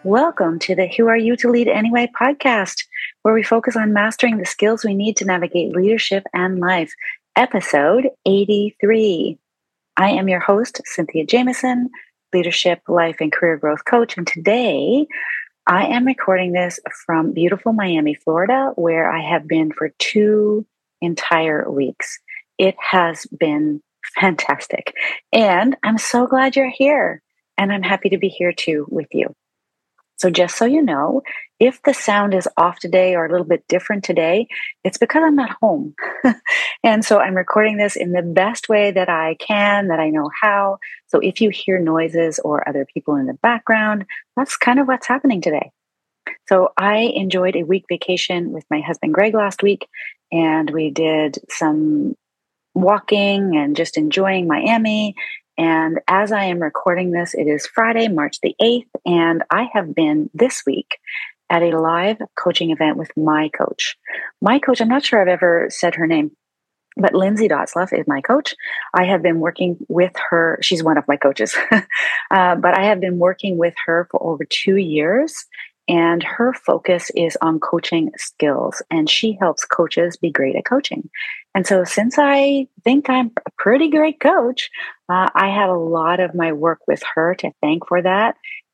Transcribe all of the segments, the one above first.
Welcome to the Who Are You to Lead Anyway podcast, where we focus on mastering the skills we need to navigate leadership and life. Episode 83. I am your host, Cynthia Jamieson, leadership, life, and career growth coach. And today I am recording this from beautiful Miami, Florida, where I have been for 2 entire weeks. It has been fantastic. And I'm so glad you're here. And I'm happy to be here too with you. So just so you know, if the sound is off today or a little bit different today, it's because I'm not home. And so I'm recording this in the best way that I can, that I know how. So if you hear noises or other people in the background, that's kind of what's happening today. So I enjoyed a week vacation with my husband, Greg, last week, and we did some walking and just enjoying Miami. And as I am recording this, it is Friday, March the 8th, and I have been this week at a live coaching event with my coach. My coach, I'm not sure I've ever said her name, but Lindsay Dotzlaff is my coach. I have been working with her. She's one of my coaches, but I have been working with her for over 2 years. And her focus is on coaching skills, and she helps coaches be great at coaching. And so since I think I'm a pretty great coach, I have a lot of my work with her to thank for that.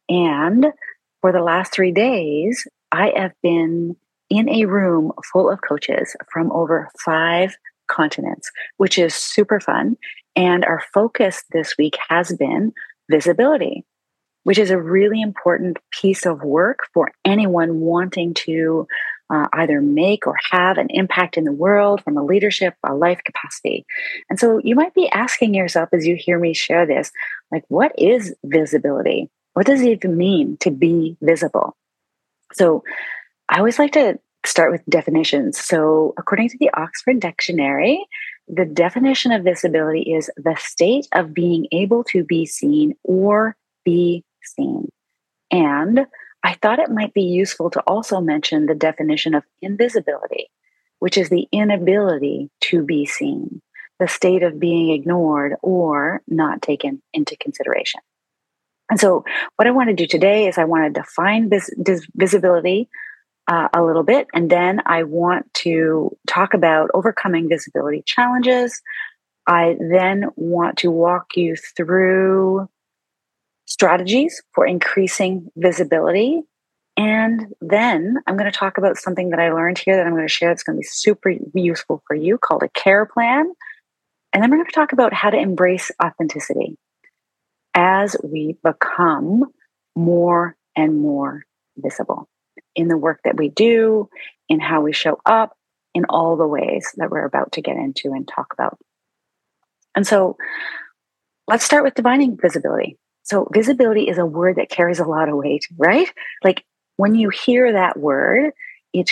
And for the last 3 days, I have been in a room full of coaches from over 5 continents, which is super fun. And our focus this week has been visibility, which is a really important piece of work for anyone wanting to either make or have an impact in the world from a leadership, a life capacity. And so you might be asking yourself as you hear me share this, like, what is visibility? What does it even mean to be visible? So I always like to start with definitions. So according to the Oxford Dictionary, the definition of visibility is the state of being able to be seen or be seen. And I thought it might be useful to also mention the definition of invisibility, which is the inability to be seen, the state of being ignored or not taken into consideration. And so what I want to do today is I want to define visibility a little bit, and then I want to talk about overcoming visibility challenges. I then want to walk you through strategies for increasing visibility. And then I'm going to talk about something that I learned here that I'm going to share that's going to be super useful for you, called a care plan. And then we're going to talk about how to embrace authenticity as we become more and more visible in the work that we do, in how we show up, in all the ways that we're about to get into and talk about. And so let's start with defining visibility. So visibility is a word that carries a lot of weight, right? Like when you hear that word, it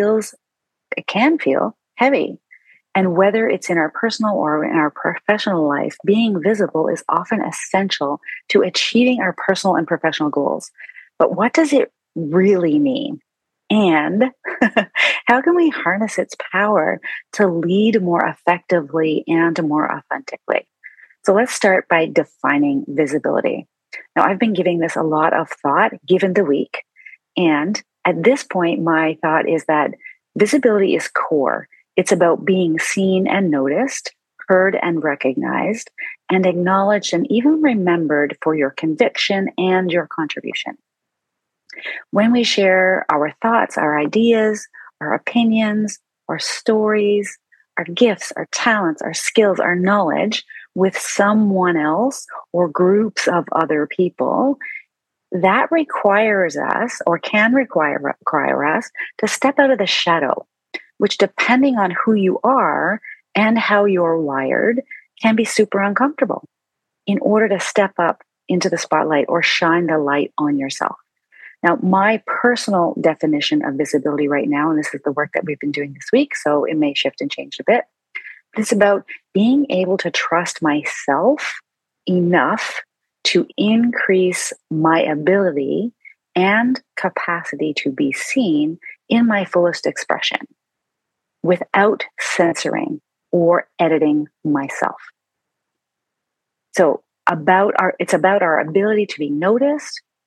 can feel heavy. And whether it's in our personal or in our professional life, being visible is often essential to achieving our personal and professional goals. But what does it really mean? And how can we harness its power to lead more effectively and more authentically? So let's start by defining visibility. Now, I've been giving this a lot of thought given the week. And at this point, my thought is that visibility is core. It's about being seen and noticed, heard and recognized, and acknowledged and even remembered for your conviction and your contribution. When we share our thoughts, our ideas, our opinions, our stories, our gifts, our talents, our skills, our knowledge with someone else or groups of other people, that requires us or can require us to step out of the shadow, which, depending on who you are and how you're wired, can be super uncomfortable in order to step up into the spotlight or shine the light on yourself. Now, my personal definition of visibility right now, and this is the work that we've been doing this week, so it may shift and change a bit, it's about being able to trust myself enough to increase my ability and capacity to be seen in my fullest expression without censoring or editing myself. So it's about our ability to be noticed,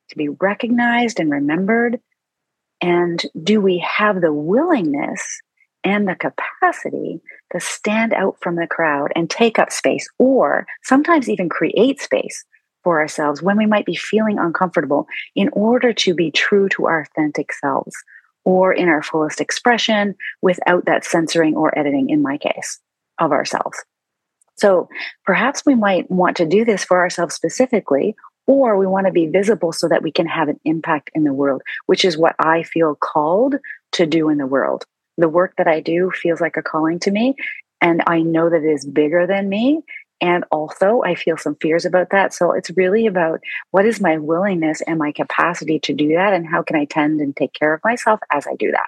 to be recognized and remembered? And do we have the willingness and the capacity to stand out from the crowd and take up space, or sometimes even create space for ourselves when we might be feeling uncomfortable in order to be true to our authentic selves or in our fullest expression without that censoring or editing, in my case, of ourselves? So perhaps we might want to do this for ourselves specifically, or we want to be visible so that we can have an impact in the world, which is what I feel called to do in the world. The work that I do feels like a calling to me, and I know that it is bigger than me. And also, I feel some fears about that. So it's really about what is my willingness and my capacity to do that, and how can I tend and take care of myself as I do that?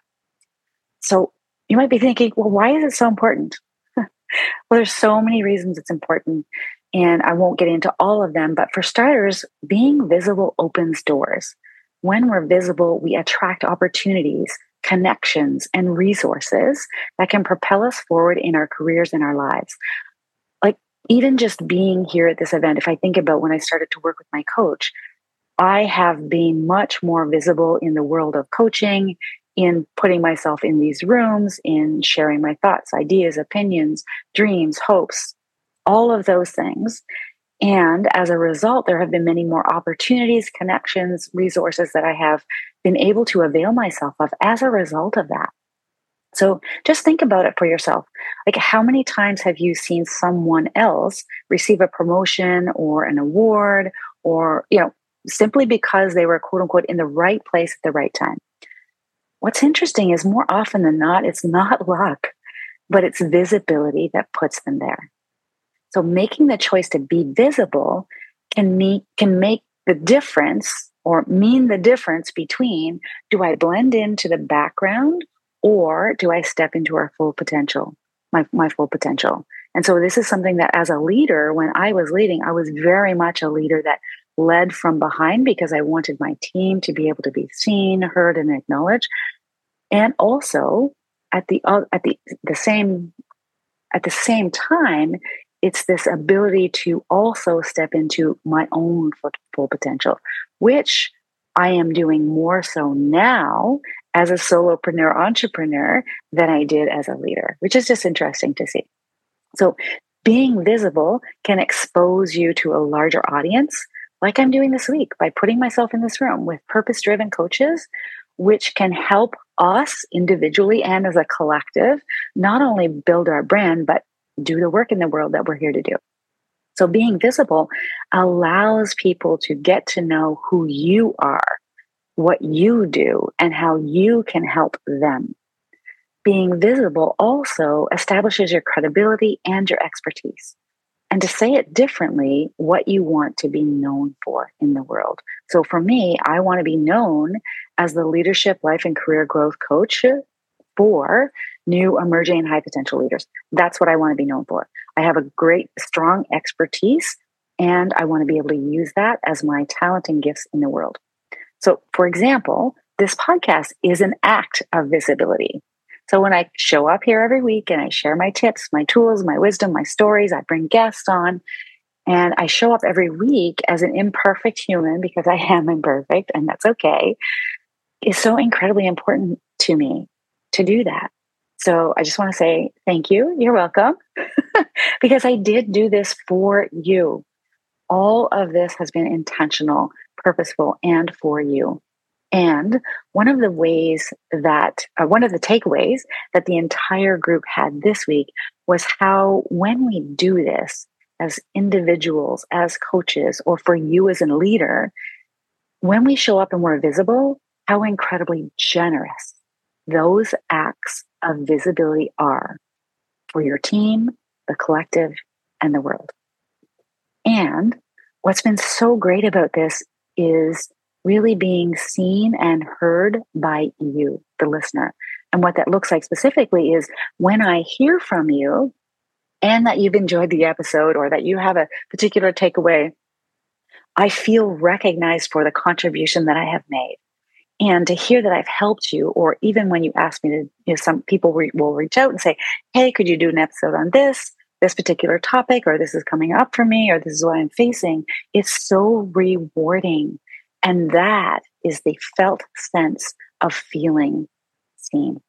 So you might be thinking, well, why is it so important? Well, there's so many reasons it's important, and I won't get into all of them. But for starters, being visible opens doors. When we're visible, we attract opportunities, connections, and resources that can propel us forward in our careers and our lives. Like, even just being here at this event, if I think about when I started to work with my coach, I have been much more visible in the world of coaching, in putting myself in these rooms, in sharing my thoughts, ideas, opinions, dreams, hopes, all of those things. And as a result, there have been many more opportunities, connections, resources that I have been able to avail myself of as a result of that. So just think about it for yourself. Like, how many times have you seen someone else receive a promotion or an award, or, simply because they were, quote unquote, in the right place at the right time? What's interesting is, more often than not, it's not luck, but it's visibility that puts them there. So making the choice to be visible can make the difference, or mean the difference between, do I blend into the background, or do I step into our full potential, my full potential? And so this is something that, as a leader, when I was leading, I was very much a leader that led from behind, because I wanted my team to be able to be seen, heard, and acknowledged. And also at the same time, it's this ability to also step into my own full potential, which I am doing more so now as a solopreneur entrepreneur than I did as a leader, which is just interesting to see. So being visible can expose you to a larger audience, like I'm doing this week by putting myself in this room with purpose-driven coaches, which can help us individually and as a collective not only build our brand, but do the work in the world that we're here to do. So being visible allows people to get to know who you are, what you do, and how you can help them. Being visible also establishes your credibility and your expertise. And to say it differently, what you want to be known for in the world. So for me, I want to be known as the leadership, life, and career growth coach for new, emerging, and high potential leaders. That's what I want to be known for. I have a great, strong expertise, and I want to be able to use that as my talent and gifts in the world. So, for example, this podcast is an act of visibility. So when I show up here every week and I share my tips, my tools, my wisdom, my stories, I bring guests on, and I show up every week as an imperfect human, because I am imperfect, and that's okay, is so incredibly important to me to do that. So I just want to say thank you. You're welcome. Because I did do this for you. All of this has been intentional, purposeful, and for you. And one of the takeaways that the entire group had this week was how, when we do this as individuals, as coaches, or for you as a leader, when we show up and we're visible, how incredibly generous those acts of visibility are for your team, the collective, and the world. And what's been so great about this is really being seen and heard by you, the listener. And what that looks like specifically is, when I hear from you and that you've enjoyed the episode, or that you have a particular takeaway, I feel recognized for the contribution that I have made. And to hear that I've helped you, or even when you ask me to, some people will reach out and say, hey, could you do an episode on this particular topic, or this is coming up for me, or this is what I'm facing. It's so rewarding And that is the felt sense of feeling seen.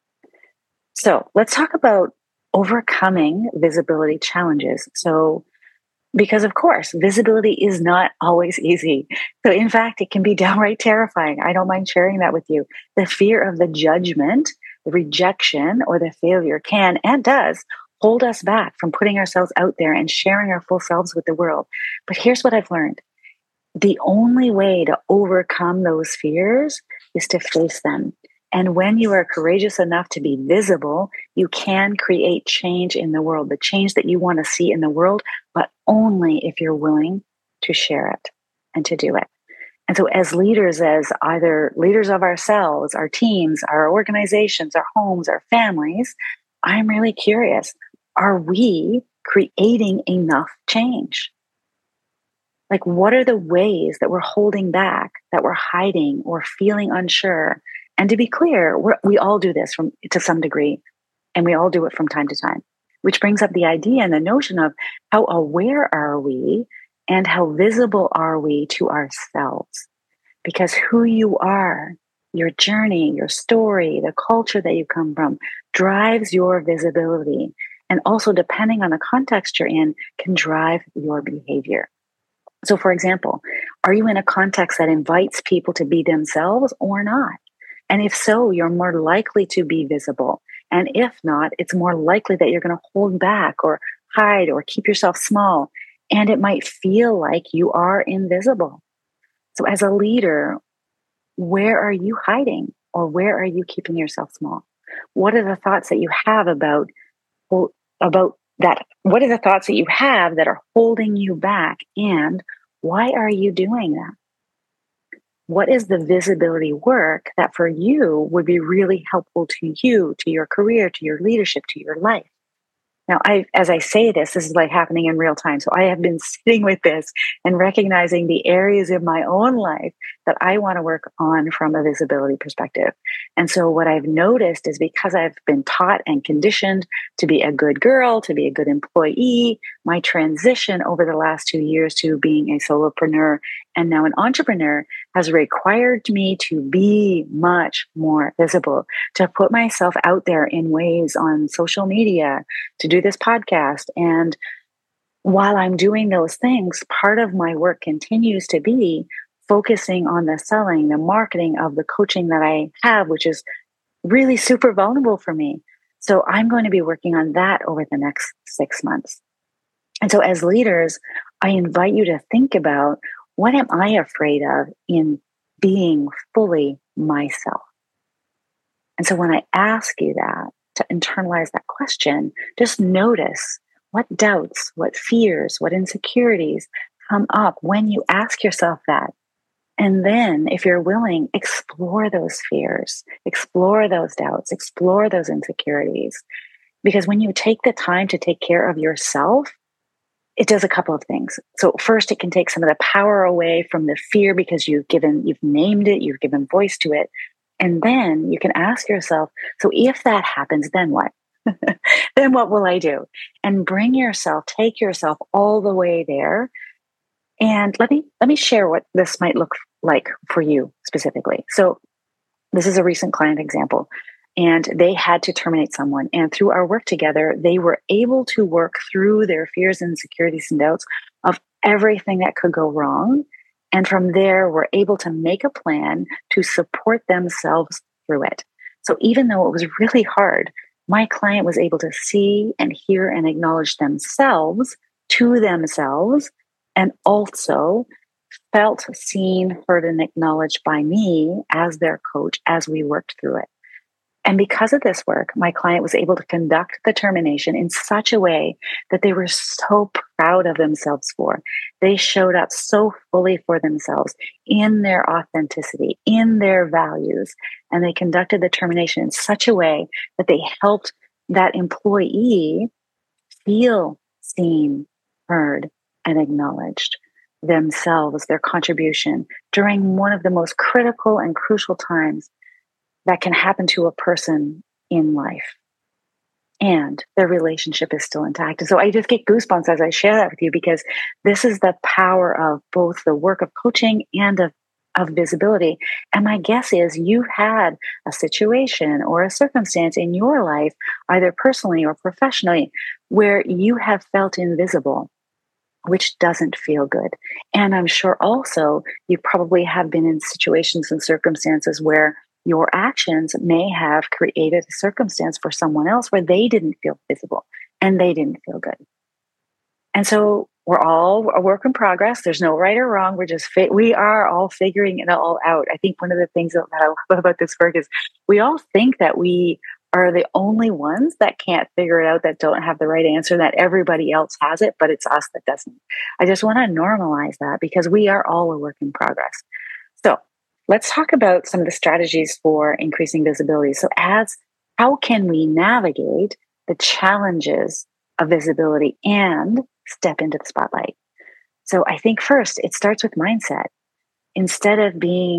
So let's talk about overcoming visibility challenges. So, because of course, visibility is not always easy. So, in fact, it can be downright terrifying. I don't mind sharing that with you. The fear of the judgment, the rejection, or the failure can and does hold us back from putting ourselves out there and sharing our full selves with the world. But here's what I've learned: the only way to overcome those fears is to face them. And when you are courageous enough to be visible, you can create change in the world, the change that you want to see in the world, but only if you're willing to share it and to do it. And so, as leaders, as either leaders of ourselves, our teams, our organizations, our homes, our families, I'm really curious, are we creating enough change? Like, what are the ways that we're holding back, that we're hiding or feeling unsure? And to be clear, we all do this to some degree, and we all do it from time to time, which brings up the idea and the notion of how aware are we and how visible are we to ourselves? Because who you are, your journey, your story, the culture that you come from drives your visibility. And also, depending on the context you're in, can drive your behavior. So, for example, are you in a context that invites people to be themselves or not? And if so, you're more likely to be visible. And if not, it's more likely that you're going to hold back or hide or keep yourself small. And it might feel like you are invisible. So, as a leader, where are you hiding or where are you keeping yourself small? What are the thoughts that you have about that? What are the thoughts that you have that are holding you back? And why are you doing that? What is the visibility work that for you would be really helpful to you, to your career, to your leadership, to your life? Now, as I say this is like happening in real time. So I have been sitting with this and recognizing the areas of my own life that I want to work on from a visibility perspective. And so what I've noticed is, because I've been taught and conditioned to be a good girl, to be a good employee, my transition over the last 2 years to being a solopreneur and now an entrepreneur has required me to be much more visible, to put myself out there in ways on social media, to do this podcast. And while I'm doing those things, part of my work continues to be focusing on the selling, the marketing of the coaching that I have, which is really super vulnerable for me. So I'm going to be working on that over the next 6 months. And so as leaders, I invite you to think about, what am I afraid of in being fully myself? And so when I ask you that, to internalize that question, just notice what doubts, what fears, what insecurities come up when you ask yourself that. And then, if you're willing, explore those fears, explore those doubts, explore those insecurities. Because when you take the time to take care of yourself, it does a couple of things. So first, it can take some of the power away from the fear, because you've named it, you've given voice to it. And then you can ask yourself, so if that happens, then what? Then what will I do? And take yourself all the way there. And let me share what this might look like for you specifically. So this is a recent client example. And they had to terminate someone. And through our work together, they were able to work through their fears and insecurities and doubts of everything that could go wrong. And from there, were able to make a plan to support themselves through it. So even though it was really hard, my client was able to see and hear and acknowledge themselves to themselves, and also felt seen, heard, and acknowledged by me as their coach as we worked through it. And because of this work, my client was able to conduct the termination in such a way that they were so proud of themselves for. They showed up so fully for themselves in their authenticity, in their values, and they conducted the termination in such a way that they helped that employee feel seen, heard, and acknowledged themselves, their contribution during one of the most critical and crucial times that can happen to a person in life. And their relationship is still intact. And so I just get goosebumps as I share that with you, because this is the power of both the work of coaching and of of visibility. And my guess is you've had a situation or a circumstance in your life, either personally or professionally, where you have felt invisible, which doesn't feel good. And I'm sure also you probably have been in situations and circumstances where your actions may have created a circumstance for someone else where they didn't feel visible and they didn't feel good. And so we're all a work in progress. There's no right or wrong. We are all figuring it all out. I think one of the things that I love about this work is we all think that we are the only ones that can't figure it out, that don't have the right answer, that everybody else has it, but it's us that doesn't. I just want to normalize that because we are all a work in progress. So let's talk about some of the strategies for increasing visibility. So how can we navigate the challenges of visibility and step into the spotlight? So I think first it starts with mindset. Instead of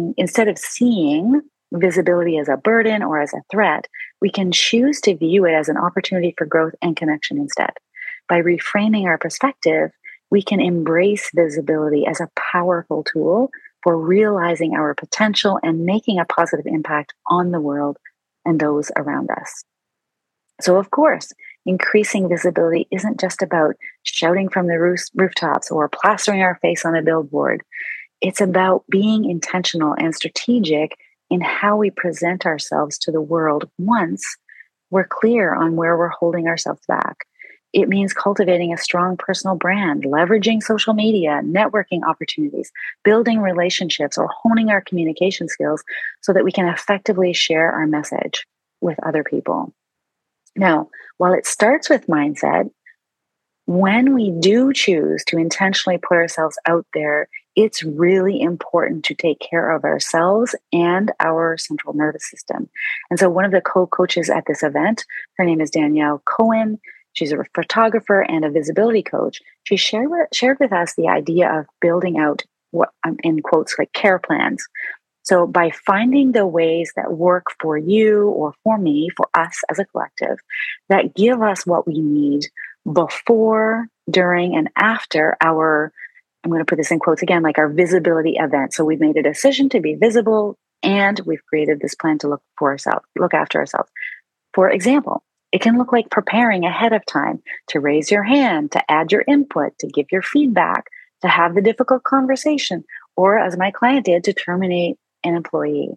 seeing visibility as a burden or as a threat, we can choose to view it as an opportunity for growth and connection instead. By reframing our perspective, we can embrace visibility as a powerful tool for realizing our potential and making a positive impact on the world and those around us. So, of course, increasing visibility isn't just about shouting from the rooftops or plastering our face on a billboard. It's about being intentional and strategic in how we present ourselves to the world once we're clear on where we're holding ourselves back. It means cultivating a strong personal brand, leveraging social media, networking opportunities, building relationships, or honing our communication skills so that we can effectively share our message with other people. Now, while it starts with mindset, when we do choose to intentionally put ourselves out there, it's really important to take care of ourselves and our central nervous system. And so one of the co-coaches at this event, her name is Danielle Cohen. She's a photographer and a visibility coach. She shared with us the idea of building out what, in quotes, like care plans. So by finding the ways that work for you or for me, for us as a collective, that give us what we need before, during, and after our, I'm going to put this in quotes again, like our visibility event. So we've made a decision to be visible and we've created this plan to look after ourselves. For example, it can look like preparing ahead of time to raise your hand, to add your input, to give your feedback, to have the difficult conversation, or as my client did, to terminate an employee.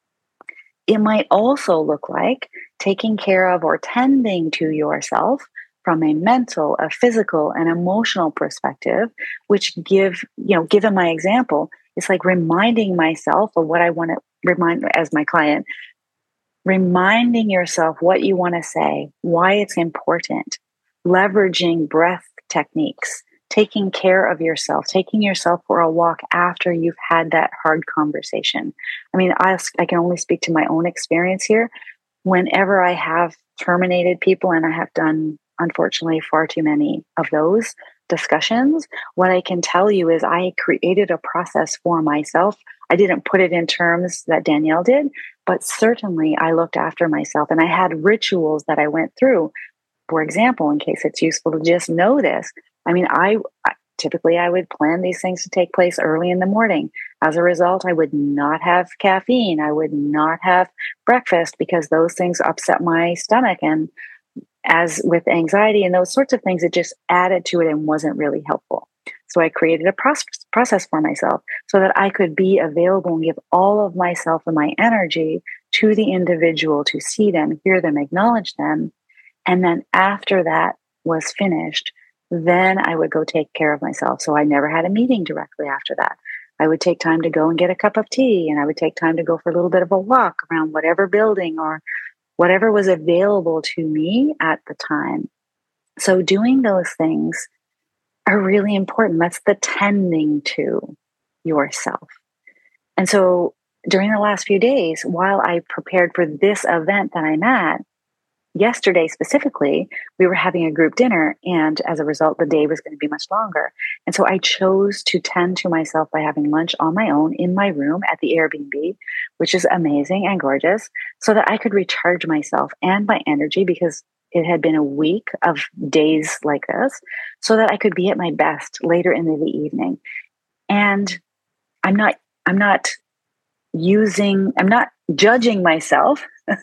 It might also look like taking care of or tending to yourself from a mental, a physical, and emotional perspective, which given my example, it's like reminding myself of what I want to remind as my client, reminding yourself what you want to say, why it's important, leveraging breath techniques, taking care of yourself, taking yourself for a walk after you've had that hard conversation. I mean, I can only speak to my own experience here. Whenever I have terminated people, and I have done, unfortunately, far too many of those discussions, what I can tell you is I created a process for myself. I didn't put it in terms that Danielle did, but certainly I looked after myself and I had rituals that I went through. For example, in case it's useful to just know this, I mean, typically I would plan these things to take place early in the morning. As a result, I would not have caffeine. I would not have breakfast because those things upset my stomach. And as with anxiety and those sorts of things, it just added to it and wasn't really helpful. So I created a process for myself so that I could be available and give all of myself and my energy to the individual to see them, hear them, acknowledge them. And then after that was finished, then I would go take care of myself. So I never had a meeting directly after that. I would take time to go and get a cup of tea, and I would take time to go for a little bit of a walk around whatever building or whatever was available to me at the time. So doing those things are really important. That's the tending to yourself. And so during the last few days, while I prepared for this event that I'm at, yesterday specifically, we were having a group dinner, and as a result, the day was going to be much longer. And so I chose to tend to myself by having lunch on my own in my room at the Airbnb, which is amazing and gorgeous, so that I could recharge myself and my energy because it had been a week of days like this, so that I could be at my best later in the evening. And I'm not I'm not judging myself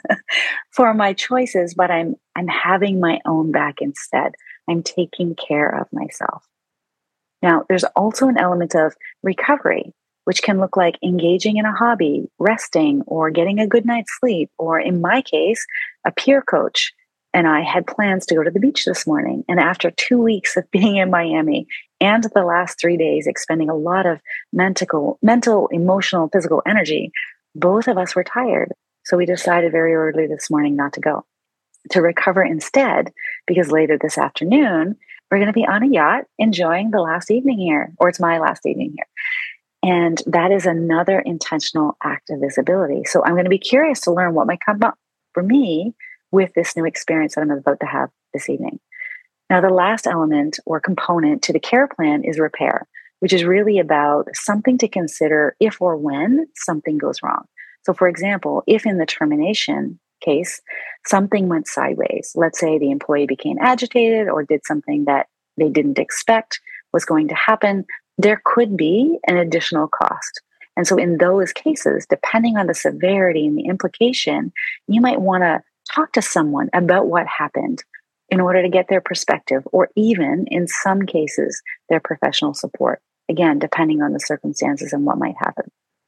for my choices, but I'm having my own back instead. I'm taking care of myself. Now, there's also an element of recovery, which can look like engaging in a hobby, resting, or getting a good night's sleep. Or in my case, a peer coach and I had plans to go to the beach this morning. And after 2 weeks of being in Miami and the last 3 days expending a lot of mental, emotional, physical energy, both of us were tired. So we decided very early this morning not to go, to recover instead, because later this afternoon, we're going to be on a yacht enjoying the last evening here, or it's my last evening here. And that is another intentional act of visibility. So I'm going to be curious to learn what might come up for me with this new experience that I'm about to have this evening. Now, the last element or component to the care plan is repair, which is really about something to consider if or when something goes wrong. So, for example, if in the termination case, something went sideways, let's say the employee became agitated or did something that they didn't expect was going to happen, there could be an additional cost. And so in those cases, depending on the severity and the implication, you might want to talk to someone about what happened in order to get their perspective, or even in some cases, their professional support. Again, depending on the circumstances and what might happen.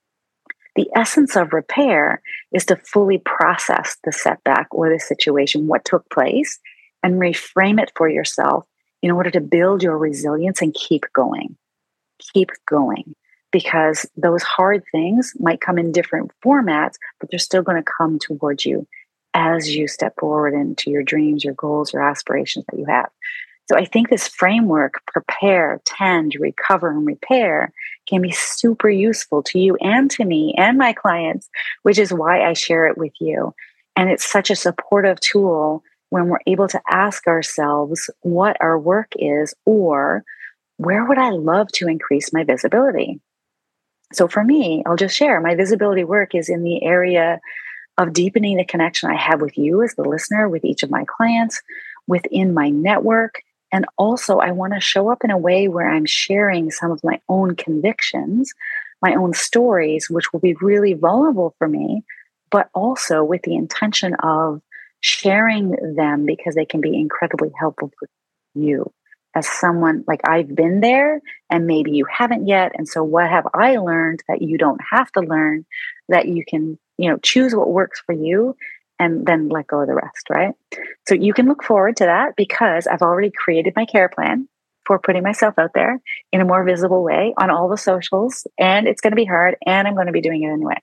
The essence of repair is to fully process the setback or the situation, what took place, and reframe it for yourself in order to build your resilience and keep going. Keep going. Because those hard things might come in different formats, but they're still going to come towards you as you step forward into your dreams, your goals, your aspirations that you have. So I think this framework, prepare, tend, recover, and repair, can be super useful to you and to me and my clients, which is why I share it with you. And it's such a supportive tool when we're able to ask ourselves what our work is, or where would I love to increase my visibility? So for me, I'll just share my visibility work is in the area of deepening the connection I have with you as the listener, with each of my clients, within my network. And also, I want to show up in a way where I'm sharing some of my own convictions, my own stories, which will be really vulnerable for me, but also with the intention of sharing them because they can be incredibly helpful for you as someone. Like, I've been there and maybe you haven't yet. And so what have I learned that you don't have to learn, that you can, choose what works for you and then let go of the rest, right? So you can look forward to that because I've already created my care plan for putting myself out there in a more visible way on all the socials. And it's going to be hard and I'm going to be doing it anyway.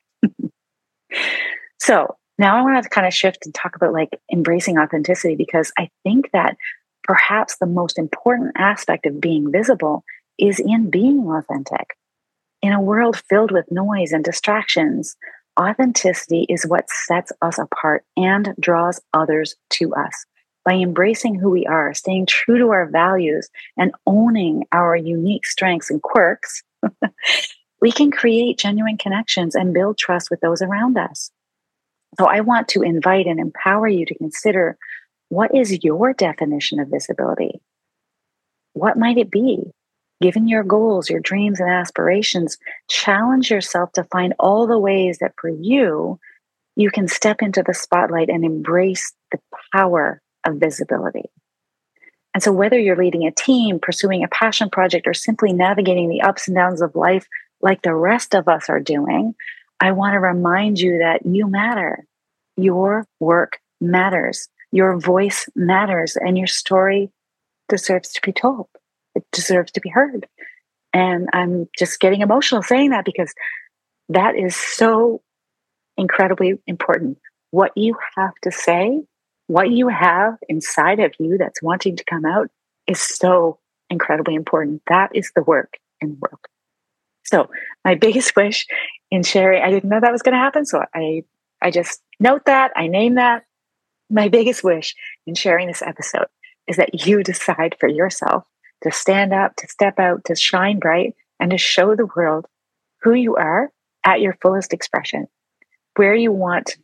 So now I want to kind of shift and talk about like embracing authenticity, because I think that perhaps the most important aspect of being visible is in being authentic. In a world filled with noise and distractions, authenticity is what sets us apart and draws others to us. By embracing who we are, staying true to our values, and owning our unique strengths and quirks, we can create genuine connections and build trust with those around us. So I want to invite and empower you to consider, what is your definition of visibility? What might it be? Given your goals, your dreams, and aspirations, challenge yourself to find all the ways that for you, you can step into the spotlight and embrace the power of visibility. And so whether you're leading a team, pursuing a passion project, or simply navigating the ups and downs of life like the rest of us are doing, I want to remind you that you matter. Your work matters. Your voice matters, and your story deserves to be told. It deserves to be heard. And I'm just getting emotional saying that because that is so incredibly important. What you have to say, what you have inside of you that's wanting to come out is so incredibly important. That is the work in the world. So my biggest wish in sharing, I didn't know that was going to happen. So I just note that, I name that. My biggest wish in sharing this episode is that you decide for yourself to stand up, to step out, to shine bright, and to show the world who you are at your fullest expression, where you want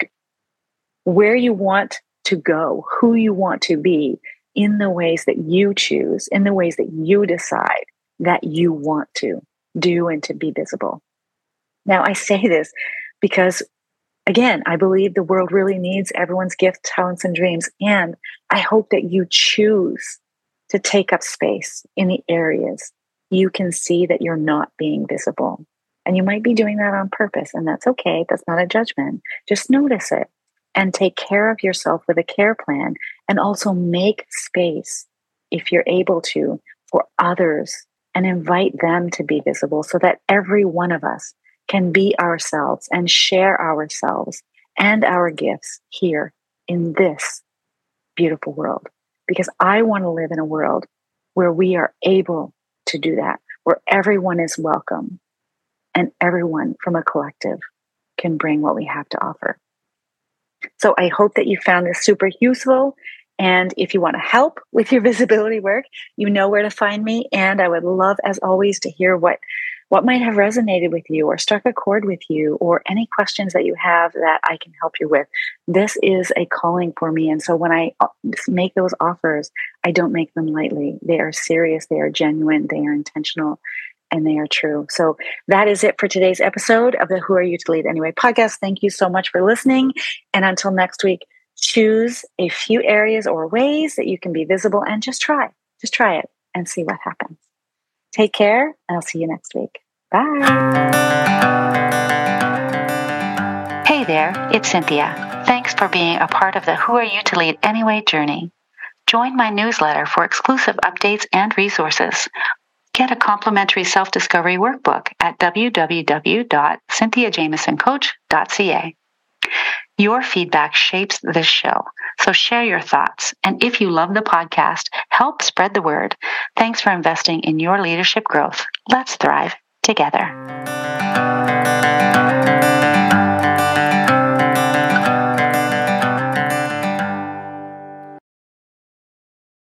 to go, who you want to be in the ways that you choose, in the ways that you decide that you want to do and to be visible. Now, I say this because, again, I believe the world really needs everyone's gifts, talents, and dreams. And I hope that you choose to take up space in the areas you can see that you're not being visible. And you might be doing that on purpose, and that's okay. That's not a judgment. Just notice it and take care of yourself with a care plan, and also make space, if you're able to, for others and invite them to be visible so that every one of us can be ourselves and share ourselves and our gifts here in this beautiful world. Because I want to live in a world where we are able to do that, where everyone is welcome and everyone from a collective can bring what we have to offer. So I hope that you found this super useful. And if you want to help with your visibility work, you know where to find me. And I would love, as always, to hear what might have resonated with you or struck a chord with you, or any questions that you have that I can help you with. This is a calling for me. And so when I make those offers, I don't make them lightly. They are serious, they are genuine, they are intentional, and they are true. So that is it for today's episode of the Who Are You to Lead Anyway podcast. Thank you so much for listening. And until next week, choose a few areas or ways that you can be visible, and just try it and see what happens. Take care, and I'll see you next week. Bye. Hey there, it's Cynthia. Thanks for being a part of the Who Are You to Lead Anyway journey. Join my newsletter for exclusive updates and resources. Get a complimentary self-discovery workbook at www.cynthiajamesoncoach.ca. Your feedback shapes this show, so share your thoughts. And if you love the podcast, help spread the word. Thanks for investing in your leadership growth. Let's thrive together.